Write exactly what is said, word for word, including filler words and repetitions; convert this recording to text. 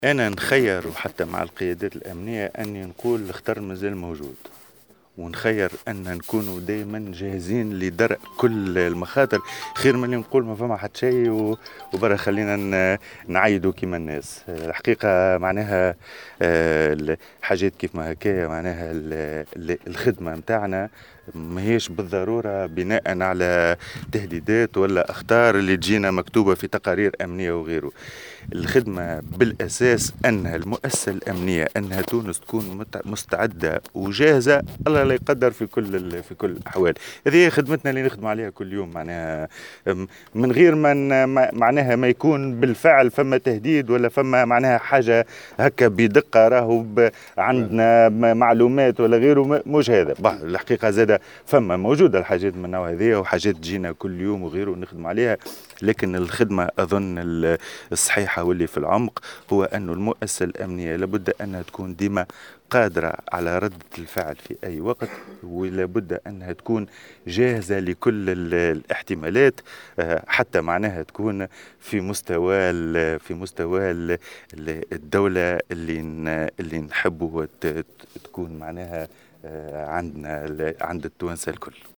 أنا نخيّر وحتى مع القيادات الأمنية أني نقول الخطر مازال موجود، ونخيّر أن نكونوا دايمًا جاهزين لدرء كل المخاطر، خير من اللي نقول ما فما حتى شيء و وبرا خلّينا ن نعيّدوا كيما الناس. الحقيقة معناها آآ ال حاجات كيف ما هكايا معناها ال ال الخدمة متاعنا ماهيش بالضرورة بناءً على تهديدات ولا أخطار اللي تجينا مكتوبة في تقارير أمنية وغيره. الخدمة بالأساس أنها المؤسسة الأمنية أنها تونس تكون مت- مستعدة وجاهزة، الله لا يقدر في كل ال- في كل الأحوال. هذه هي خدمتنا اللي نخدم عليها كل يوم معناها، أم، من غير ما ن- ما- معناها ما يكون بالفعل فما تهديد ولا فما معناها حاجة هكا بدقة راهو ب- عندنا م- معلومات ولا غيره، م- مش هذا bah، الحقيقة زادة فما موجودة الحاجات من النوع هذه وحاجات تجينا كل يوم وغيره نخدم عليها. لكن الخدمة أظن ال- الصحيحة واللي في العمق هو أن المؤسسة الأمنية لابد أنها تكون ديما قادرة على ردة الفعل في أي وقت، ولابد أنها تكون جاهزة لكل ال- الاحتمالات، آه، حتى معناها تكون في مستوى ال- في مستوى ال- ال- الدولة اللي ن- اللي نحبوا ت- تكون معناها آه، عندنا ال- عند التوانسة الكل.